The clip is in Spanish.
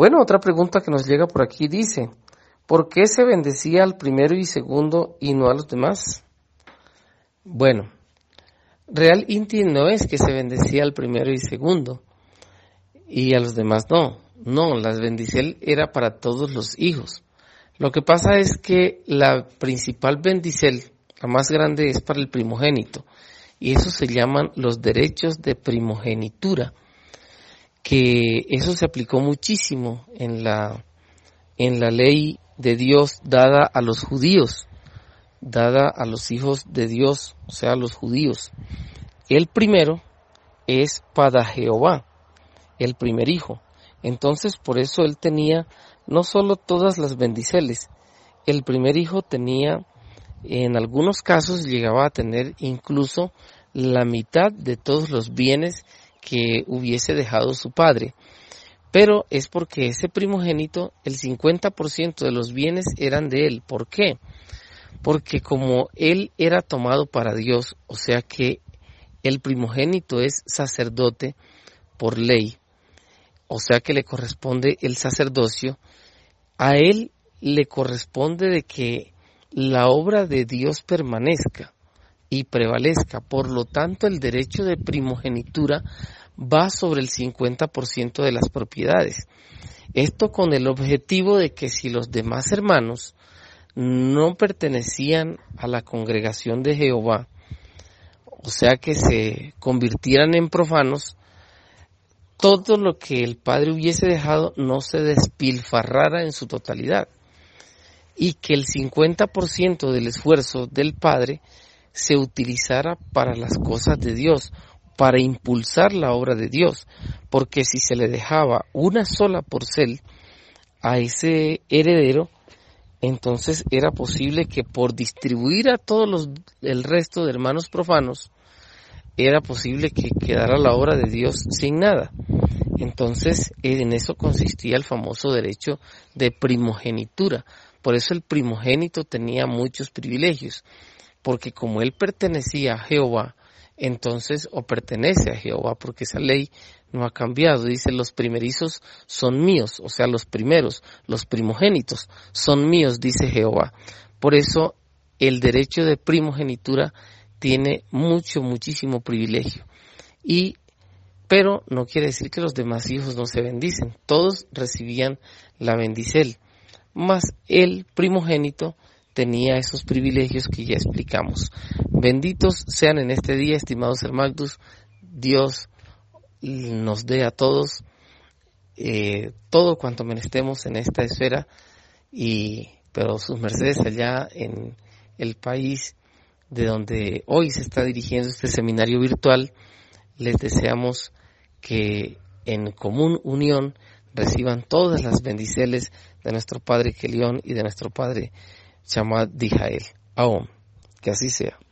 Bueno, otra pregunta que nos llega por aquí dice, ¿por qué se bendecía al primero y segundo y no a los demás? Bueno, Real Inti no es que se bendecía al primero y segundo y a los demás no. No, la bendición era para todos los hijos. Lo que pasa es que la principal bendición, la más grande, es para el primogénito. Y eso se llaman los derechos de primogenitura, que eso se aplicó muchísimo en la ley de Dios dada a los judíos, dada a los hijos de Dios, o sea, a los judíos. El primero es para Jehová, el primer hijo. Entonces, por eso él tenía no solo todas las bendiciones, el primer hijo tenía, en algunos casos llegaba a tener incluso la mitad de todos los bienes que hubiese dejado su padre. Pero es porque ese primogénito, el 50% de los bienes eran de él. ¿Por qué? Porque como él era tomado para Dios, o sea que el primogénito es sacerdote por ley, o sea que le corresponde el sacerdocio, a él le corresponde de que la obra de Dios permanezca y prevalezca. Por lo tanto, el derecho de primogenitura va sobre el 50% de las propiedades. Esto con el objetivo de que si los demás hermanos no pertenecían a la congregación de Jehová, o sea que se convirtieran en profanos, todo lo que el padre hubiese dejado no se despilfarrara en su totalidad y que el 50% del esfuerzo del padre se utilizara para las cosas de Dios, para impulsar la obra de Dios, porque si se le dejaba una sola porción a ese heredero, entonces era posible que por distribuir a todos el resto de hermanos profanos, era posible que quedara la obra de Dios sin nada. Entonces, en eso consistía el famoso derecho de primogenitura. Por eso el primogénito tenía muchos privilegios, porque como él pertenecía a Jehová, entonces, o pertenece a Jehová, porque esa ley no ha cambiado. Dice, los primerizos son míos, o sea, los primeros, los primogénitos son míos, dice Jehová. Por eso, el derecho de primogenitura tiene muchísimo privilegio. Pero no quiere decir que los demás hijos no se bendicen. Todos recibían la bendición, mas el primogénito tenía esos privilegios que ya explicamos. Benditos sean en este día, estimados hermanos. Dios nos dé a todos todo cuanto menestemos en esta esfera, pero sus mercedes allá en el país de donde hoy se está dirigiendo este seminario virtual, les deseamos que en común unión reciban todas las bendiciones de nuestro Padre Kelión y de nuestro Padre Chamad Dijael. Aún, que así sea.